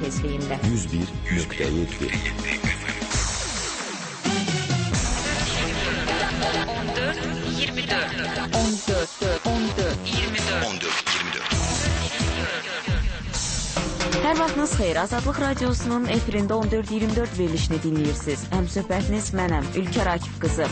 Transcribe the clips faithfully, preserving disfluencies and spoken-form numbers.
tezliyində. yüz bir nöqtə yeddi on dörd iyirmi dörd on dörd on dörd iyirmi dörd on dörd iyirmi dörd Hər vaxtınız xeyir. Azadlıq Radiosunun efirində on dörd iyirmi dörd verilişini dinləyirsiniz. Həmsöhbətiniz mənəm, Ülkər Akif qızı.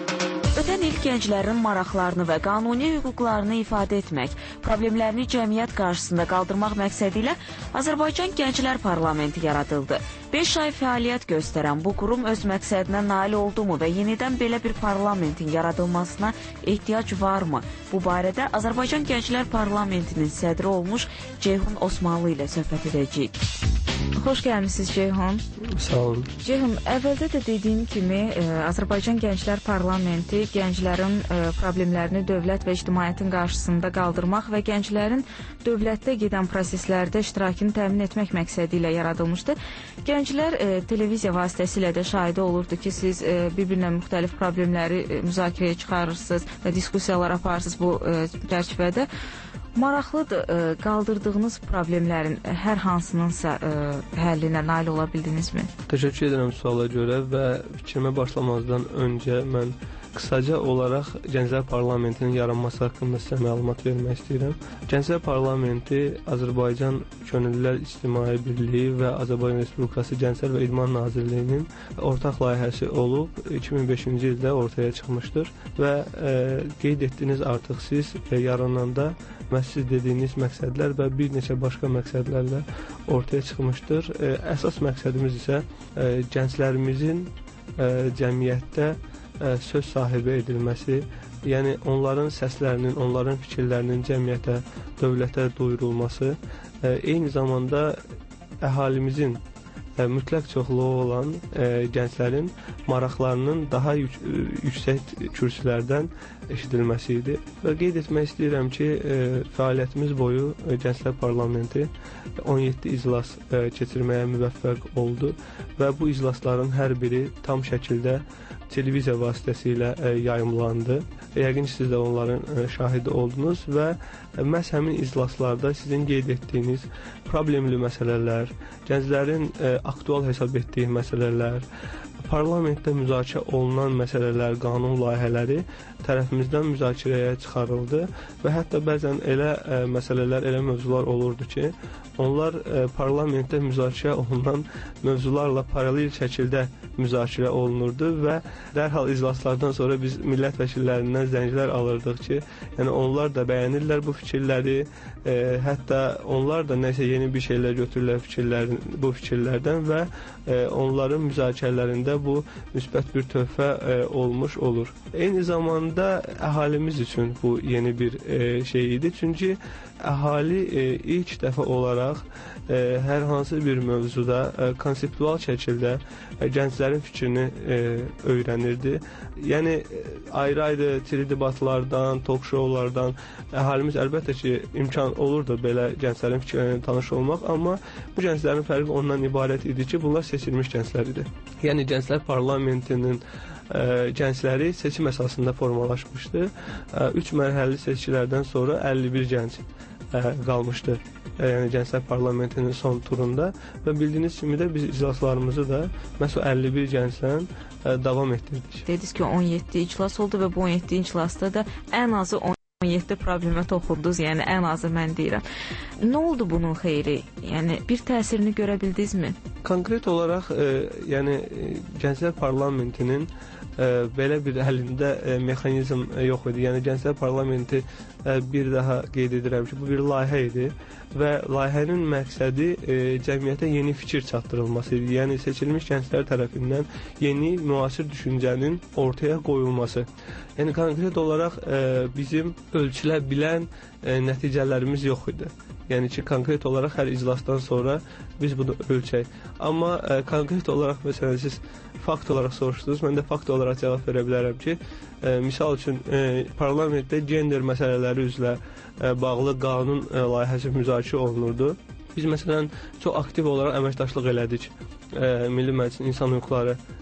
Ötən il gənclərin maraqlarını və qanuni hüquqlarını ifadə etmək, problemlərini cəmiyyət qarşısında qaldırmaq məqsədi ilə Azərbaycan Gənclər Parlamenti yaradıldı. beş ay fəaliyyət göstərən bu qurum öz məqsədinə nail oldumu və yenidən belə bir parlamentin yaradılmasına ehtiyac varmı? Bu barədə Azərbaycan Gənclər Parlamentinin sədri olmuş Ceyhun Osmanlı ilə söhbət edəcəyik. Xoş gəlmişsiniz Ceyhun. Sağ olun. Ceyhun, əvvəldə də dediyim kimi e, Azərbaycan Gənclər Parlamenti gənclərin e, problemlərini dövlət və ictimaiyyətin qarşısında qaldırmaq və gənclərin dövlətdə gedən proseslərdə iştirakını təmin etmək məqsədi ilə yaradılmışdı. Gənclər e, televiziya vasitəsilə də şahidi olurdu ki, siz e, bir-birinə müxtəlif problemləri e, müzakirəyə çıxarırsınız və diskussiyalar aparırsınız bu e, çərçivədə. Maraqlıdır, e, qaldırdığınız problemlərin hər hansınınsa e, həllinə nail ola bildinizmi? Təşəkkür edirəm suala görə və fikrimə başlamazdan öncə mən qısaca olaraq Gənclər Parlamentinin yaranması haqqında sizə məlumat vermək istəyirəm. Gənclər Parlamenti Azərbaycan Könüllülər İctimai Birliyi və Azərbaycan Respublikası Gənclər və İdman Nazirliyinin ortaq layihəsi olub iki min beşinci ildə ortaya çıxmışdır və e, qeyd etdiniz artıq siz e, yarananda məhz siz dediyiniz məqsədlər və bir neçə başqa məqsədlərlə ortaya çıxmışdır. E, əsas məqsədimiz isə e, gənclərimizin e, cəmiyyətdə e, söz sahibi edilməsi, yəni onların səslərinin, onların fikirlərinin cəmiyyətə, dövlətə duyurulması, e, eyni zamanda əhalimizin e, mütləq çoxluğu olan e, gənclərin maraqlarının daha yük yüksək kürsülərdən eşidilməsi idi. Və qeyd etmək istəyirəm ki, e, fəaliyyətimiz boyu e, Gənclər Parlamenti on yeddi iclas e, keçirməyə müvəffəq oldu və bu iclasların hər biri tam şəkildə televiziya vasitəsilə e, yayımlandı. Yəqin siz də onların e, şahidi oldunuz və e, məhz həmin iclaslarda sizin qeyd etdiyiniz problemli məsələlər, gənclərin e, aktual hesab etdiyi məsələlər, parlamentdə müzakirə olunan məsələlər, qanun layihələri tərəfimizdən müzakirəyə çıxarıldı və hətta bəzən elə ə, məsələlər, elə mövzular olurdu ki, onlar ə, parlamentdə müzakirə olunan mövzularla paralel şəkildə müzakirə olunurdu və dərhal iclaslardan sonra biz millət vəkillərindən zənglər alırdıq ki, yəni onlar da bəyənirlər bu fikirləri, ə, hətta onlar da nəsə yeni bir şeylər götürürlər fikirlərin, bu fikirlərdən və ə, onların müzakirələrində bu müsbət bir töhfə e, olmuş olur. Eyni zamanda əhalimiz üçün bu yeni bir e, şey idi. Çünki əhali e, ilk dəfə olaraq e, hər hansı bir mövzuda e, konseptual şəkildə e, gənclərin fikrini e, öyrənirdi. Yəni ayrı-ayrı teledebatlardan, talk-showlardan əhalimiz əlbəttə ki, imkan olurdu belə gənclərin fikirlərini tanış olmaq, amma bu gənclərin fərqi ondan ibarət idi ki, bunlar seçilmiş gənclər idi. Yəni Gənclər Parlamentinin ə, gəncləri seçim əsasında formalaşmışdı. Ə, üç mərhələli seçkilərdən sonra əlli bir gənc ə, qalmışdı. Ə, yəni Gənclər Parlamentinin son turunda və bildiyiniz kimi də biz iclaslarımızı da məhz o əlli bir gənclə ə, davam etdirdik. Dediniz ki, on yeddi iclas oldu və bu on yeddi iclasda da ən azı on yeddi problemə toxundunuz, yəni ən azı mən deyirəm. Nə oldu bunun xeyri? Yəni bir təsirini görə bildinizmi? Konkret olaraq, e, yəni e, Gənclər Parlamentinin e, belə bir əlində e, mexanizm e, yox idi. Yəni Gənclər Parlamenti e, bir daha qeyd edirəm ki, bu bir layihə idi və layihənin məqsədi e, cəmiyyətə yeni fikir çatdırılması idi. Yəni seçilmiş gənclər tərəfindən yeni müasir düşüncənin ortaya qoyulması. Yəni konkret olaraq e, bizim ölçülə bilən e, nəticələrimiz yox idi. Yəni ki, konkret olaraq hər iclasdan sonra biz bunu ölçək. Amma e, konkret olaraq, məsələn, siz fakt olaraq soruşdunuz, mən də fakt olaraq cavab verə bilərəm ki, e, misal üçün e, parlamentdə gender məsələləri üzrə e, bağlı qanun e, layihəsi müzakirə olunurdu. Biz məsələn çox aktiv olaraq əməkdaşlıq elədik. E, Milli Məclisin İnsan Hüquqları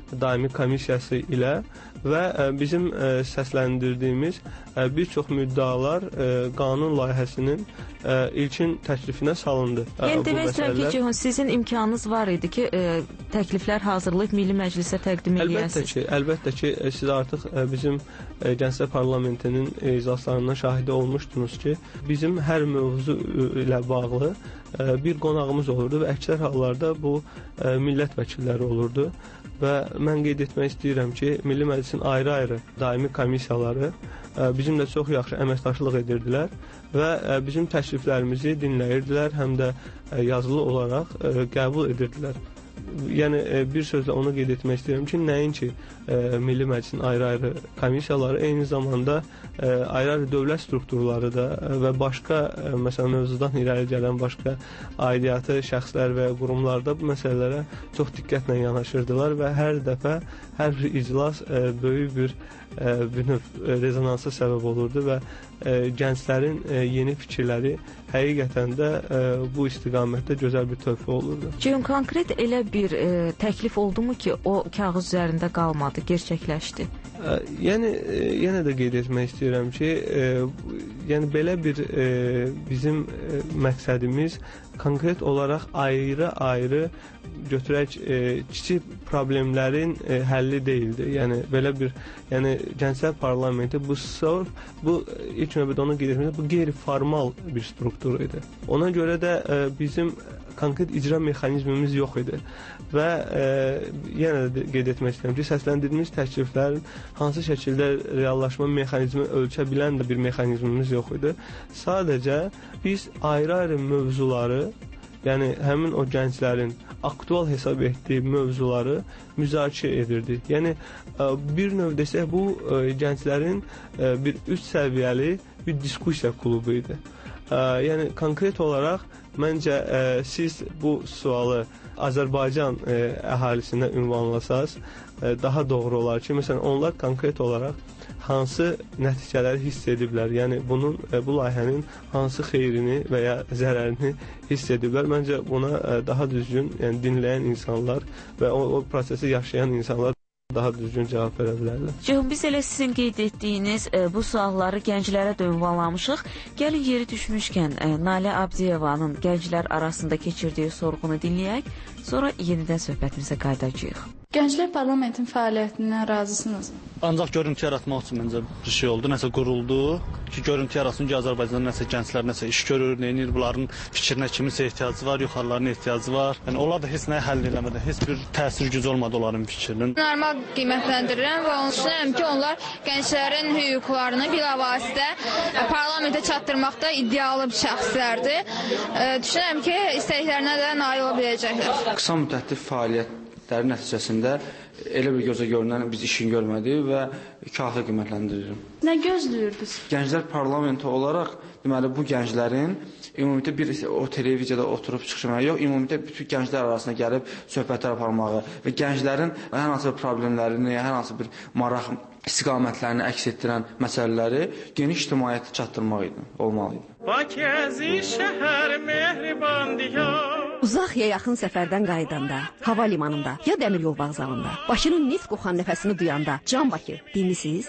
daimi komissiyası ilə və bizim səsləndirdiyimiz bir çox müddalar qanun layihəsinin ilkin təklifinə salındı. Yəni demək istəyirəm ki, Ceyhun, sizin imkanınız var idi ki, təkliflər hazırlayıb Milli Məclisə təqdim edəsiniz. Əlbəttə ki, əlbəttə ki, siz artıq bizim Gənclər Parlamentinin iclaslarından şahidi olmuşdunuz ki, bizim hər mövzu ilə bağlı bir qonağımız olurdu və əksər hallarda bu millət vəkilləri olurdu. Və mən qeyd etmək istəyirəm ki, Milli Məclisin ayrı-ayrı daimi komissiyaları bizimlə çox yaxşı əməkdaşlıq edirdilər və bizim təkliflərimizi dinləyirdilər, həm də yazılı olaraq qəbul edirdilər. Yəni bir sözlə onu qeyd etmək istəyirəm ki, nəinki Milli Məclisin ayrı-ayrı komissiyaları, eyni zamanda ayrı-ayrı dövlət strukturları da və başqa, məsələn, mövzudan irəli gələn başqa aidiyyatı şəxslər və qurumlarda bu məsələlərə çox diqqətlə yanaşırdılar və hər dəfə hər bir iclas böyük bir, bir növ rezonansa səbəb olurdu və gənclərin yeni fikirləri həqiqətən də bu istiqamətdə gözəl bir töhfə olurdu. Ceyhun, konkret elə bir e, təklif oldu mu ki, o kağız üzərində qalmadı, gerçəkləşdi? E, yəni, e, yenə də qeyd etmək istəyirəm ki, e, yəni belə bir e, bizim e, məqsədimiz konkret olaraq ayrı-ayrı götürək e, kiçik problemlərin e, həlli deyildi. Yəni belə bir, yəni Gənclər Parlamenti bu sırf bu ilk növbədə onu qeyd etmək, bu qeyri-formal bir struktur idi. Ona görə də e, bizim konkret icra mexanizmimiz yox idi və e, yenə də qeyd etmək istəyirəm ki, səsləndirdiyimiz təkliflərin hansı şəkildə reallaşma mexanizmi ölçə bilən də bir mexanizmimiz yox idi. Sadəcə biz ayrı-ayrı mövzuları, yəni həmin o gənclərin aktual hesab etdiyi mövzuları müzakirə edirdi. Yəni bir növ desək, bu gənclərin bir üst səviyyəli bir diskussiya klubu idi. Yəni konkret olaraq məncə siz bu sualı Azərbaycan əhalisinə ünvanlasaz daha doğru olar ki, məsələn, onlar konkret olaraq hansı nəticələri hiss ediblər, yəni bunun, bu layihənin hansı xeyrini və ya zərərini hiss ediblər. Məncə buna daha düzgün, yəni dinləyən insanlar və o, o prosesi yaşayan insanlar daha düzgün cavab verə bilərlər. Ceyhun, biz elə sizin qeyd etdiyiniz e, bu sualları gənclərə də ünvanlamışıq. Gəlin yeri düşmüşkən e, Nalə Abdiyevanın gənclər arasında keçirdiyi sorğunu dinləyək, sonra yenidən söhbətimizə qayıdacağıq. Gənclər Parlamentin fəaliyyətindən razısınız? Ancaq görüntü yaratmaq üçün məncə bir şey oldu, nəsə quruldu ki, görüntü yaratsın ki, Azərbaycanda nəsə gənclər nəsə iş görür, neyinir, bunların fikrinə kiminsə ehtiyacı var, yuxarılarına ehtiyacı var. Yəni onlar da heç nəyi həll eləmədi, heç bir təsir gücü olmadı onların fikrinin. Normal qiymətləndirirəm və onu düşünürəm ki, onlar gənclərin hüquqlarını bilavasitə parlamentə çatdırmaqda iddialı şəxslərdir. Düşünürəm ki, istəklərinə də nail ola biləcəklər. Qısa müddətli fəaliyyət dərin nəticəsində elə bir gözə görünən biz işin görmədik və kafi qiymətləndirirəm. Nə gözləyirdiniz? Gənclər Parlamenti olaraq, deməli, bu gənclərin ümumiyyətlə bir o televiziyada oturub çıxışmağı yox, ümumiyyətlə bütün gənclər arasında gəlib söhbətlər aparmağı və gənclərin hər hansı bir problemlərini, hər hansı bir maraq istiqamətlərini əks etdirən məsələləri geniş ictimaiyyətə çatdırmaq idi, olmalı idi. Bakızi şəhər mehriban diyar. Uzaq ya yaxın səfərdən qayıdanda, hava limanında ya dəmir yol vağzalında, başının neft qoxan nəfəsini duyanda, Can Bakı, dinlisiz?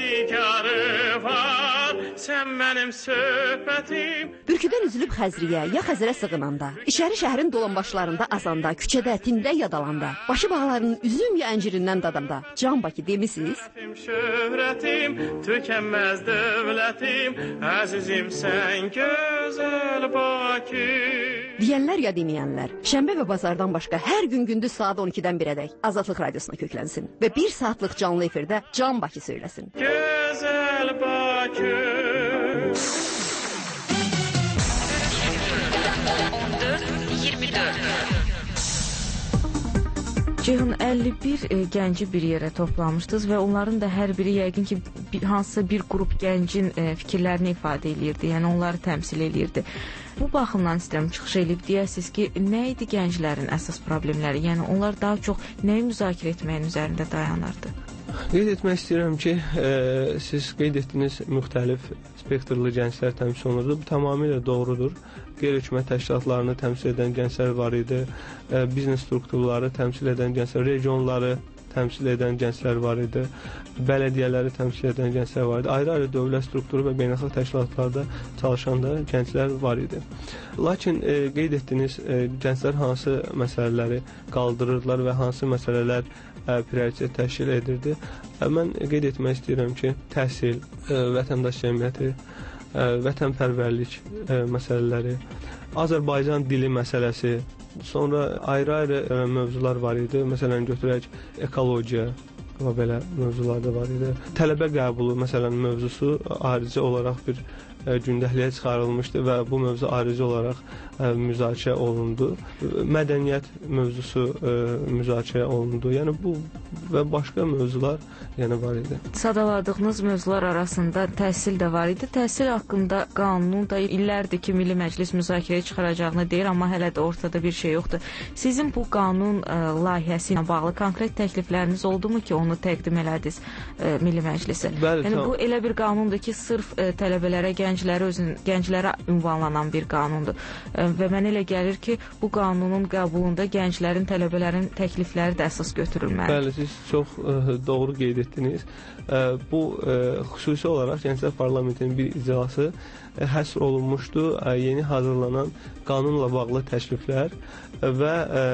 Var, sən mənim söhbətim. Bürküdən üzülüb Xəzriyə ya Xəzərə sığınanda, İçəri şəhərin dolanbaşlarında azanda, küçədə, tində yadalanda, başı bağlarının üzüm ya əncirindən dadanda, Can Bakı demisiz? Şöhrətim, tükənməz dövlətim, əzizim sən gözəl Bakı. Deyənlər ya deməyənlər, şənbə və bazardan başqa hər gün gündüz saat on ikidən birədək Azadlıq Radiosuna köklənsin və bir saatlıq canlı efirdə Can Bakı söyləsin. Gözəl Bakı. on dörd iyirmi dörd Ceyhun, əlli bir e, gənci bir yerə toplamışdınız və onların da hər biri yəqin ki, bir, hansısa bir qrup gəncin e, fikirlərini ifadə edirdi, yəni onları təmsil edirdi. Bu baxımdan istəyirəm çıxış edib deyəsiniz ki, nə idi gənclərin əsas problemləri? Yəni onlar daha çox nəyi müzakirə etməyin üzərində dayanırdı? Qeyd etmək istəyirəm ki, e, siz qeyd etdiyiniz müxtəlif spektrli gənclər təmsil olunurdu. Bu tamamilə doğrudur. Qeyri-hökumət təşkilatlarını təmsil edən gənclər var idi, e, biznes strukturları təmsil edən gənclər, regionları təmsil edən gənclər var idi. Bələdiyyələri təmsil edən gənclər var idi. Ayrı-ayrı dövlət strukturu və beynəlxalq təşkilatlarda çalışan da gənclər var idi. Lakin e, qeyd etdiyiniz e, gənclər hansı məsələləri qaldırırdılar və hansı məsələlər e, prioritet təşkil edirdi? E, mən qeyd etmək istəyirəm ki, təhsil, e, vətəndaş cəmiyyəti, e, vətənpərvərlik e, məsələləri, Azərbaycan dili məsələsi, sonra ayrı-ayrı e, mövzular var idi. Məsələn, götürək ekologiya və belə mövzular da var idi. Tələbə qəbulu, məsələn, mövzusu ayrıca olaraq bir e, gündəliyə çıxarılmışdı və bu mövzu ayrıca olaraq e, müzakirə olundu. Mədəniyyət mövzusu e, müzakirə olundu. Yəni bu və başqa mövzular yəni var idi. Sadaladığınız mövzular arasında təhsil də var idi. Təhsil haqqında qanunu da illərdir ki, Milli Məclis müzakirəyə çıxaracağını deyir, amma hələ də ortada bir şey yoxdur. Sizin bu qanun ə, layihəsi ilə bağlı konkret təklifləriniz oldumu ki, onu təqdim elədiniz ə, Milli Məclisə? Bəli, yəni tam... bu elə bir qanundur ki, sırf ə, tələbələrə, gənclərə özün gənclərə ünvanlanan bir qanundur. Ə, və mənə elə gəlir ki, bu qanunun qəbulunda gənclərin, tələbələrin təklifləri də əsas götürülməlidir. Bəli, siz çox ə, doğru qeyd etdiniz. Ə, bu ə, xüsusi olaraq Gənclər Parlamentinin bir iclası ə, həsr olunmuşdu. Ə, yeni hazırlanan qanunla bağlı təkliflər və ə,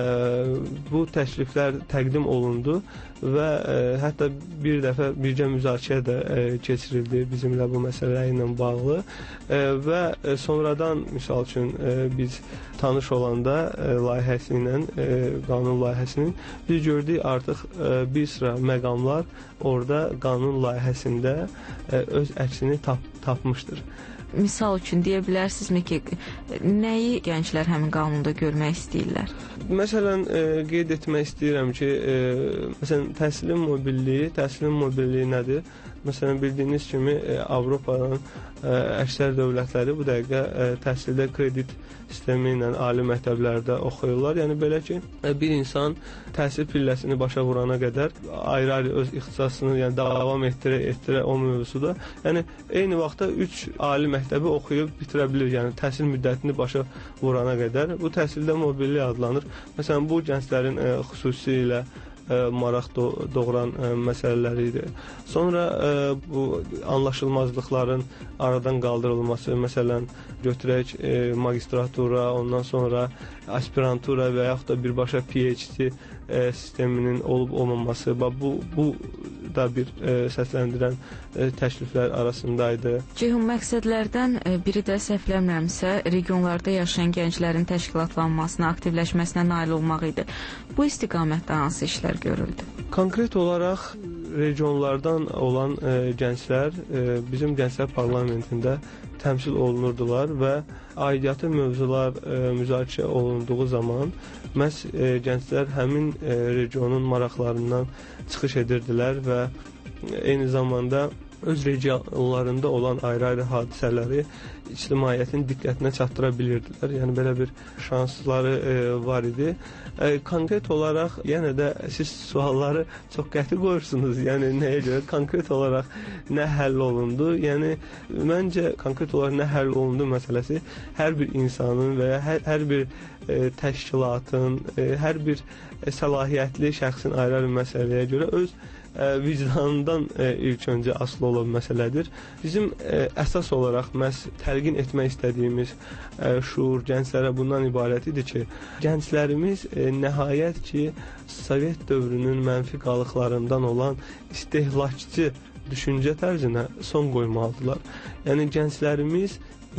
bu təkliflər təqdim olundu və ə, hətta bir dəfə bircə müzakirə də ə, keçirildi bizimlə bu məsələ ilə bağlı ə, və ə, sonradan misal üçün ə, biz tanış olanda ə, layihəsi ilə, ə, qanun layihəsinin biz gördük artıq ə, bir sıra məqamlar orada qanun layihəsində ə, öz əksini tap, tapmışdır. Misal üçün deyə bilərsinizmi ki, nəyi gənclər həmin qanunda görmək istəyirlər? Məsələn, e, qeyd etmək istəyirəm ki, e, məsələn, təhsilin mobilliyi, təhsilin mobilliyi nədir? Məsələn, bildiyiniz kimi e, Avropanın e, əksər dövlətləri bu dəqiqə e, təhsildə kredit sistemi ilə ali məktəblərdə oxuyurlar. Yəni belə ki, e, bir insan təhsil pilləsini başa vurana qədər ayrı-ayrı öz ixtisasını yəni davam etdirə etdirə o mövzuda. Yəni eyni vaxtda üç ali məktəbi oxuyub bitirə bilir. Yəni təhsil müddətini başa vurana qədər. Bu təhsildə mobillik adlanır. Məsələn, bu gənclərin e, xüsusilə e, maraq do doğuran e, məsələləri idi. Sonra e, bu anlaşılmazlıqların aradan qaldırılması, məsələn, götürək e, magistratura, ondan sonra aspirantura və yaxud da birbaşa P H D e, sisteminin olub-olmaması, bu, bu da bir e, səsləndirən e, təkliflər arasındaydı. Ceyhun, məqsədlərdən e, biri də səhvləmirəmsə, regionlarda yaşayan gənclərin təşkilatlanmasına, aktivləşməsinə nail olmaq idi. Bu istiqamətdə hansı işlər görüldü? Konkret olaraq regionlardan olan e, gənclər e, bizim Gənclər Parlamentində təmsil olunurdular və aidiyyatı mövzular e, müzakirə olunduğu zaman məhz e, gənclər həmin e, regionun maraqlarından çıxış edirdilər və eyni zamanda öz regionlarında olan ayrı-ayrı hadisələri ictimaiyyətin diqqətinə çatdıra bilirdilər. Yəni belə bir şansları e, var idi. E, konkret olaraq yenə də siz sualları çox qəti qoyursunuz. Yəni nəyə görə konkret olaraq nə həll olundu? Yəni məncə konkret olaraq nə həll olundu məsələsi hər bir insanın və ya hər, hər bir e, təşkilatın, e, hər bir e, səlahiyyətli şəxsin ayrı-ayrı məsələyə görə öz vicdanından e, ilk öncə asılı olan məsələdir. Bizim e, əsas olaraq məhz təlqin etmək istədiyimiz e, şuur gənclərə bundan ibarət idi ki, gənclərimiz e, nəhayət ki, Sovet dövrünün mənfi qalıqlarından olan istehlakçı düşüncə tərzinə son qoymalıdırlar. Yəni gənclərimiz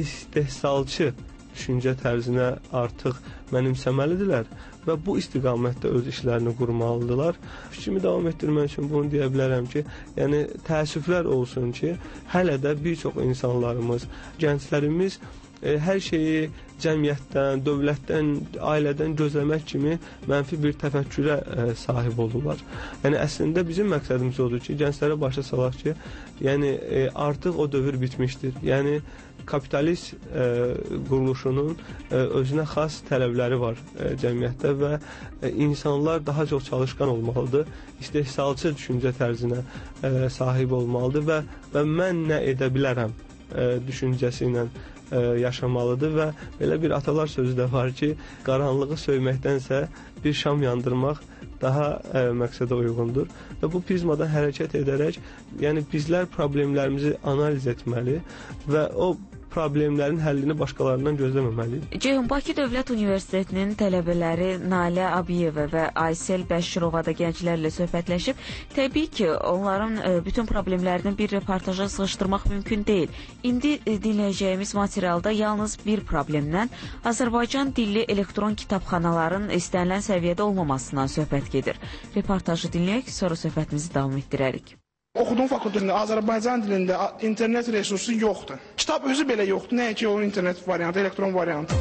istehsalçı düşüncə tərzinə artıq mənimsəməlidirlər və bu istiqamətdə öz işlərini qurmalıdırlar. Fikrimi davam etdirmək üçün bunu deyə bilərəm ki, yəni təəssüflər olsun ki, hələ də bir çox insanlarımız, gənclərimiz e, hər şeyi cəmiyyətdən, dövlətdən, ailədən gözləmək kimi mənfi bir təfəkkürə e, sahib olurlar. Yəni əslində bizim məqsədimiz odur ki, gənclərə başa salaq ki, yəni e, artıq o dövr bitmişdir. Yəni kapitalist e, quruluşunun e, özünə xas tələbləri var e, cəmiyyətdə və e, insanlar daha çox çalışqan olmalıdır, istehsalçı düşüncə tərzinə e, sahib olmalıdır və, və mən nə edə bilərəm e, düşüncəsi ilə ə, yaşamalıdır və belə bir atalar sözü də var ki, qaranlığı söyməkdənsə bir şam yandırmaq daha ə, məqsədə uyğundur və bu prizmadan hərəkət edərək, yəni bizlər problemlərimizi analiz etməli və o problemlərin həllini başqalarından gözləməməliyik. Ceyhun, Bakı Dövlət Universitetinin tələbələri Nalə Abiyeva və Aysel Bəşirova da gənclərlə söhbətləşib. Təbii ki, onların bütün problemlərini bir reportaja sığışdırmaq mümkün deyil. İndi dinləyəcəyimiz materialda yalnız bir problemdən, Azərbaycan dilli elektron kitabxanaların istənilən səviyyədə olmamasından söhbət gedir. Reportajı dinləyək, sonra söhbətimizi davam etdirərik. Oxuduğum fakültəsində Azərbaycan dilində internet resursu yoxdur. Kitab özü belə yoxdur, nəyə ki onun internet variantı, elektron variantı.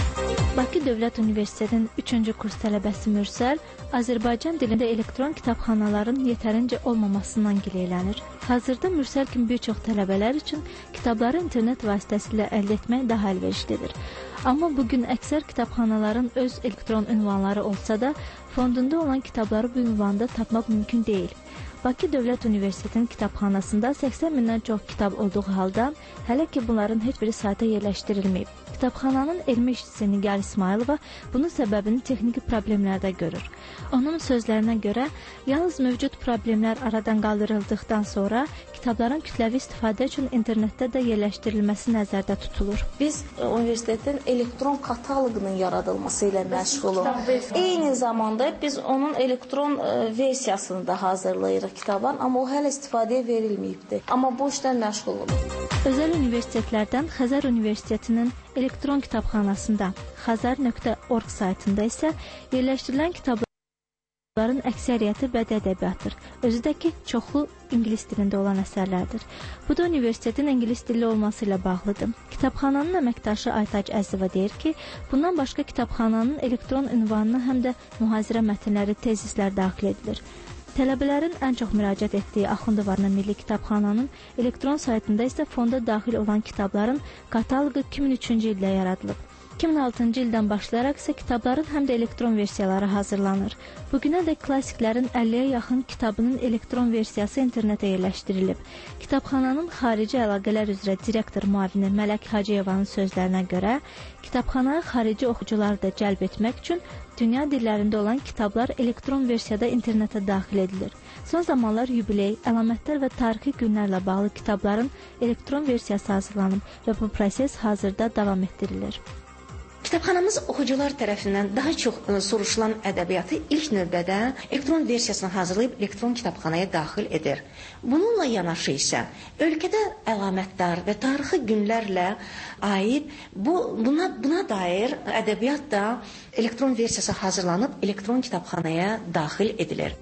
Bakı Dövlət Universitetinin üçüncü kurs tələbəsi Mürsəl Azərbaycan dilində elektron kitabxanaların yetərincə olmamasından gileylənir. Hazırda Mürsəl kimi bir çox tələbələr üçün kitabları internet vasitəsilə əldə etmək daha əlverişlidir. Amma bugün əksər kitabxanaların öz elektron ünvanları olsa da, fondunda olan kitabları bu ünvanda tapmaq mümkün deyil. Bakı Dövlət Universitetinin kitabxanasında səksən mindən çox kitab olduğu halda, hələ ki bunların heç biri sayta yerləşdirilməyib. Kitabxananın elmi işçisi Nigar İsmailova bunun səbəbini texniki problemlərdə görür. Onun sözlərinə görə, yalnız mövcud problemlər aradan qaldırıldıqdan sonra kitabların kütləvi istifadə üçün internetdə də yerləşdirilməsi nəzərdə tutulur. Biz universitetin elektron kataloqunun yaradılması ilə məşğuluq. Eyni zamanda biz onun elektron versiyasını da hazırlayırıq kitabın, amma o hələ istifadəyə verilməyibdir. Amma bu işdən məşğuluq. Özəl universitetlərdən Xəzər Universitetinin elektron kitabxanasında xəzər nöqtə org saytında isə yerləşdirilən kitabların əksəriyyəti bədii ədəbiyyatdır. Özü də ki, çoxlu ingilis dilində olan əsərlərdir. Bu da universitetin ingilis dilli olması ilə bağlıdır. Kitabxananın əməkdaşı Aytac Əzizova deyir ki, bundan başqa kitabxananın elektron ünvanına həm də mühazirə mətnləri, tezislər daxil edilir. Tələbələrin ən çox müraciət etdiyi Axundovarna Milli Kitabxananın elektron saytında isə fonda daxil olan kitabların kataloqu iki min üçüncü ildə yaradılıb. iki min altıncı ildən başlayaraq isə kitabların həm də elektron versiyaları hazırlanır. Bugünə də klassiklərin əlliyə yaxın kitabının elektron versiyası internetə yerləşdirilib. Kitabxananın xarici əlaqələr üzrə direktor müavini Mələk Hacıyevanın sözlərinə görə, kitabxanaya xarici oxucuları da cəlb etmək üçün dünya dillərində olan kitablar elektron versiyada internetə daxil edilir. Son zamanlar yubiley, əlamətlər və tarixi günlərlə bağlı kitabların elektron versiyası hazırlanıb və bu proses hazırda davam etdirilir. Kitabxanamız oxucular tərəfindən daha çox soruşulan ədəbiyyatı ilk növbədə elektron versiyasını hazırlayıb elektron kitabxanaya daxil edir. Bununla yanaşı isə ölkədə əlamətlər və tarixi günlərlə aid bu, buna, buna dair ədəbiyyat da elektron versiyası hazırlanıb elektron kitabxanaya daxil edilir.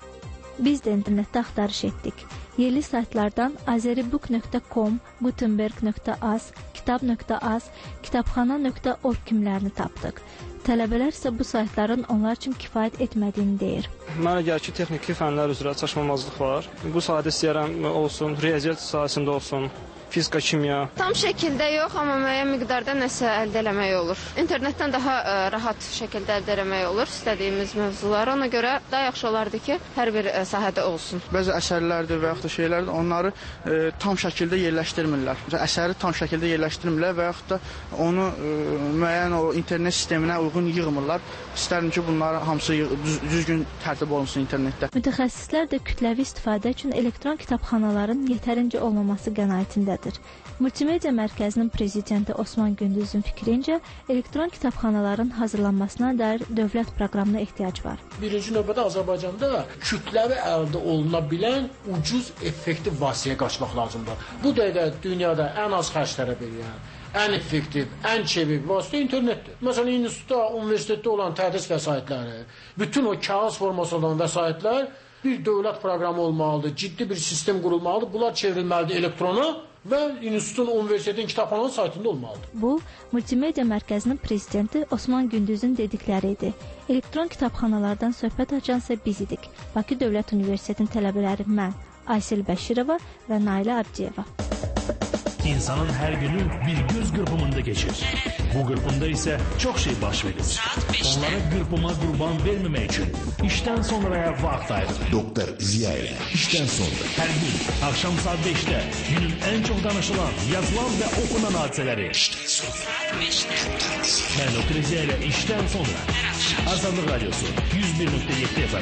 Biz də internetdə axtarış etdik. Yerli saytlardan azeribook nöqtə com, gutenberg nöqtə az, kitab nöqtə az, kitabxana nöqtə org kimlərini tapdıq. Tələbələr isə bu saytların onlar üçün kifayət etmədiyini deyir. Mənə gəlir ki, texniki fənlər üzrə çaşmamazlıq var. Bu sahədə istəyərəm olsun, riyaziyyat sahəsində olsun, fizika, kimya. Tam şəkildə yox, amma müəyyən miqdarda nəsə əldə eləmək olur. İnternetdən daha ə, rahat şəkildə əldə eləmək olur istədiyimiz mövzuları. Ona görə daha yaxşı olardı ki, hər bir ə, sahədə olsun. Bəzi əsərlərdir və yaxud da şeylərdir, onları ə, tam şəkildə yerləşdirmirlər. Əsəri tam şəkildə yerləşdirmirlər və yaxud da onu ə, müəyyən o internet sisteminə uyğun yığmırlar. İstərdim ki, bunlar hamısı düz, düzgün tərtib olunsun internetdə. Mütəxəssislər də kütləvi istifadə üçün elektron kitabxanaların yetərincə olmaması qənaətindədir. Multimedia Mərkəzinin prezidenti Osman Gündüzün fikrincə, elektron kitabxanaların hazırlanmasına dair dövlət proqramına ehtiyac var. Birinci növbədə Azərbaycanda kütləvi əldə oluna bilən ucuz, effektiv vasitəyə qaçmaq lazımdır. Bu dəqiqə dünyada ən az xərc tələb edən, ən effektiv, ən çevik vasitə internetdir. Məsələn, institutda, universitetdə olan tədris vəsaitləri, bütün o kağız forması olan vəsaitlər bir dövlət proqramı olmalıdır, ciddi bir sistem qurulmalıdır. Bunlar çevrilməlidir elektrona və institutun, universitetin kitabxananın saytında olmalıdır. Bu, Multimedia Mərkəzinin prezidenti Osman Gündüzün dedikləri idi. Elektron kitabxanalardan söhbət açan isə biz idik. Bakı Dövlət Universitetinin tələbələri mən, Aysel Bəşirova və Nailə Abdiyeva. İnsanın hər günü bir göz qırpımında geçir. Bu qırpımda isə çox şey baş verir. Onlara qırpıma qurban verməmək üçün işdən sonraya vaxt ayırır. Doktor Ziya ilə İşdən sonra hər gün axşam saat beşdə günün ən çox danışılan, yazılan və oxunan hadisələri. İşdən sonra beşdə. Mən Doktor Ziya ilə işdən sonra. Azadlıq Radyosu yüz bir nöqtə yeddi F M.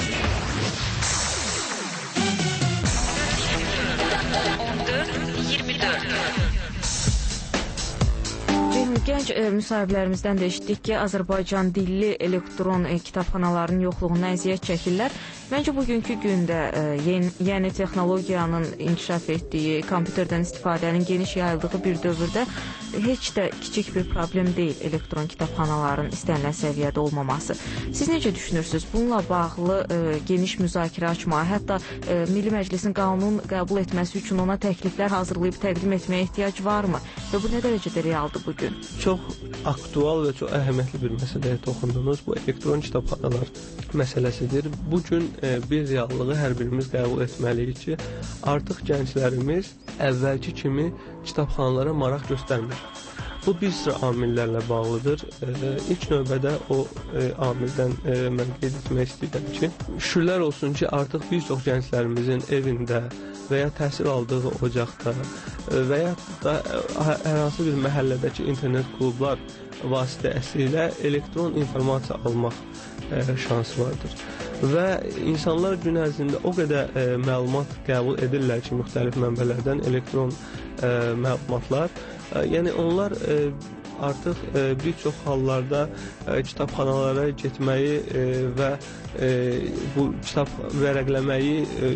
on dörd iyirmi dörd. Gənc e, müsahiblərimizdən də eşitdik ki, Azərbaycan dilli elektron e, kitabxanaların yoxluğuna əziyyət çəkirlər. Məncə bugünkü gündə e, yeni, yeni texnologiyanın inkişaf etdiyi, kompüterdən istifadənin geniş yayıldığı bir dövrdə heç də kiçik bir problem deyil elektron kitabxanaların istənilən səviyyədə olmaması. Siz necə düşünürsünüz? Bununla bağlı e, geniş müzakirə açmağa, hətta e, Milli Məclisin qanun qəbul etməsi üçün ona təkliflər hazırlayıb təqdim etməyə ehtiyac varmı? Və bu nə dərəcədə realdır bugün? Çox aktual və çox əhəmiyyətli bir məsələyə toxundunuz. Bu elektron kitabxanalar məsələsidir. Bugün e, bir reallığı hər birimiz qəbul etməliyik ki, artıq gənclərimiz əvvəlki kimi kitabxanalara maraq göstərmir. Bu bir sıra amillərlə bağlıdır. E, ilk növbədə o e, amildən e, mən qeyd etmək istəyirəm ki, şükürlər olsun ki, artıq bir çox gənclərimizin evində və ya təhsil aldığı ocaqda və ya da hər hansı bir məhəllədəki internet klublar vasitəsilə elektron informasiya almaq e, şansı vardır. Və insanlar gün ərzində o qədər e, məlumat qəbul edirlər ki, müxtəlif mənbələrdən elektron e, məlumatlar. E, yəni onlar e, artıq e, bir çox hallarda e, kitabxanalara getməyi e, və e, bu kitab vərəqləməyi e,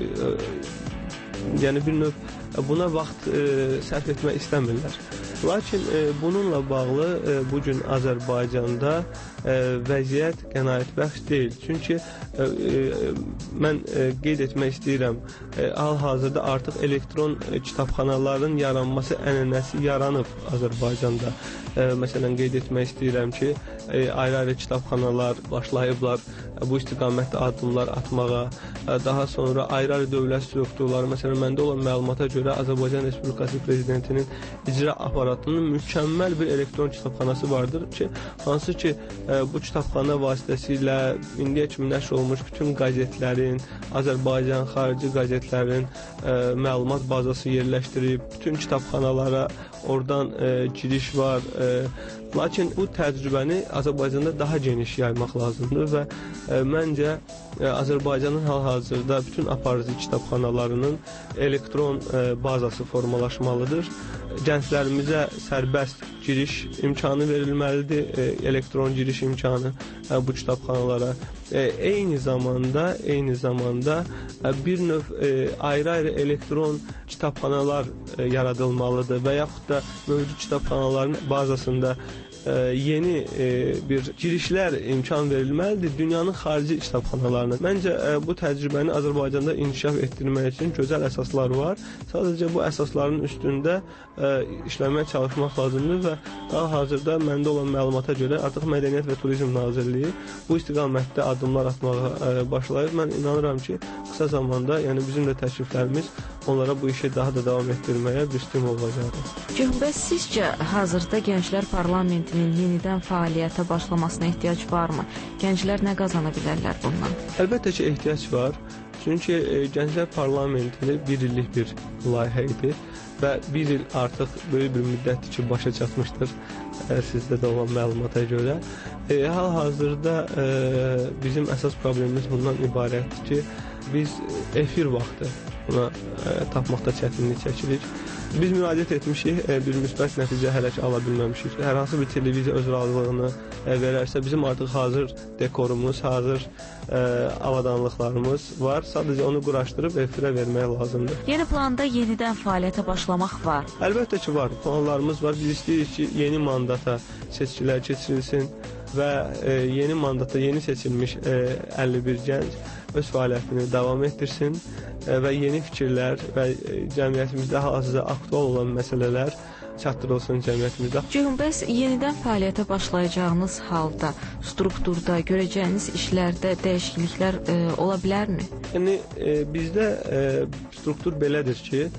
e, yəni bir növ buna vaxt e, sərf etmək istəmirlər. Lakin e, bununla bağlı e, bugün Azərbaycanda e, vəziyyət qənaətbəxş deyil. Çünki e, e, mən e, qeyd etmək istəyirəm, e, hal-hazırda artıq elektron e, kitabxanaların yaranması ənənəsi yaranıb Azərbaycanda. E, məsələn, qeyd etmək istəyirəm ki, e, ayrı-ayrı kitabxanalar başlayıblar e, bu istiqamətdə addımlar atmağa. E, daha sonra ayrı-ayrı dövlət strukturları, məsələn, məndə olan məlumata görə Azərbaycan Respublikası Prezidentinin icra aparatının mükəmməl bir elektron kitabxanası vardır ki, hansı ki e, bu kitabxana vasitəsilə indiyə kimi nəşr olmuş bütün qəzetlərin, Azərbaycan xarici qəzetlərin e, məlumat bazası yerləşdirib, bütün kitabxanalara oradan e, giriş var. E, lakin bu təcrübəni Azərbaycanda daha geniş yaymaq lazımdır və e, məncə e, Azərbaycanın hal-hazırda bütün aparıcı kitabxanalarının elektron e, bazası formalaşmalıdır. Gənclərimizə sərbəst giriş imkanı verilməlidir, e, elektron giriş imkanı e, bu kitabxanalara. E, eyni zamanda, eyni zamanda e, bir növ e, ayrı-ayrı elektron kitabxanalar e, yaradılmalıdır və yaxud da mövcud kitabxanaların bazasında e, yeni e, bir girişlər imkan verilməlidir dünyanın xarici kitabxanalarına. Məncə e, bu təcrübəni Azərbaycanda inkişaf etdirmək üçün gözəl əsaslar var. Sadəcə bu əsasların üstündə e, işləməyə çalışmaq lazımdır və hal-hazırda məndə olan məlumata görə artıq Mədəniyyət və Turizm Nazirliyi bu istiqamətdə addımlar atmağa e, başlayıb. Mən inanıram ki, qısa zamanda, yəni bizim də təkliflərimiz onlara bu işi daha da davam etdirməyə bir stimul olacaqdır. Cəhnbəs, sizcə hazırda Gənclər Parlamentinin yenidən fəaliyyətə başlamasına ehtiyac varmı? Gənclər nə qazana bilərlər bundan? Əlbəttə ki, ehtiyac var. Çünki e, Gənclər Parlamentini bir illik bir layihə idi və bir il artıq böyük bir müddətdir ki, başa çatmışdır e, sizdə də olan məlumata görə. E, hal-hazırda e, bizim əsas problemimiz bundan ibarətdir ki, biz efir vaxtı buna e, tapmaqda çətinlik çəkirik. Biz müraciət etmişik, e, bir müsbət nəticə hələ ki ala bilməmişik. Hər hansı bir televiziya öz razılığını e, verərsə, bizim artıq hazır dekorumuz, hazır e, avadanlıqlarımız var. Sadəcə onu quraşdırıb efirə vermək lazımdır. Yeni planda yenidən fəaliyyətə başlamaq var. Əlbəttə ki, var. Planlarımız var. Biz istəyirik ki, yeni mandata seçkilər keçirilsin və e, yeni mandata yeni seçilmiş e, əlli bir gənc öz fəaliyyətini davam etdirsin e, və yeni fikirlər və e, cəmiyyətimizdə hal-hazırda aktual olan məsələlər çatdırılsın cəmiyyətimizdə. Cəhnbəs, yenidən fəaliyyətə başlayacağınız halda strukturda görəcəyiniz işlərdə dəyişikliklər e, ola bilərmi? Yəni e, bizdə e, struktur belədir ki,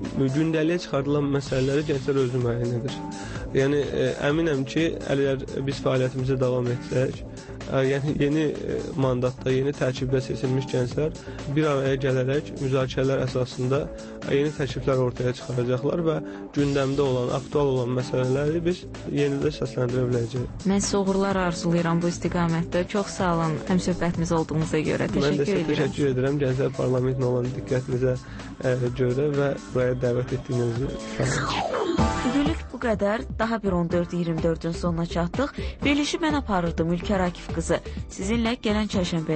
gündəliyə çıxardılan məsələləri gənclər özü müəyyən edir. Yəni ə, əminəm ki, əgər biz fəaliyyətimizi davam etsək, ə, yəni yeni mandatda, yeni tərkibdə seçilmiş gənclər bir araya gələrək müzakirələr əsasında yeni təkliflər ortaya çıxaracaqlar və gündəmdə olan, aktual olan məsələləri biz yenidə səsləndirə biləcəyik. Mən sizə uğurlar arzulayıram bu istiqamətdə. Çox sağ olun həmsöhbətimiz olduğunuza görə. Təşəkkür Mən də sizə edirəm. təşəkkür edirəm Gənclər Parlamentinə olan diqqətinizə ə, görə və buraya dəvət etdiyinizə şükür. Bugünlük bu qədər. Daha bir on dörd iyirmi dördün sonuna çatdıq. Verilişi mən aparırdım Ülkər Akif qızı. Sizinlə gələn çərşənbə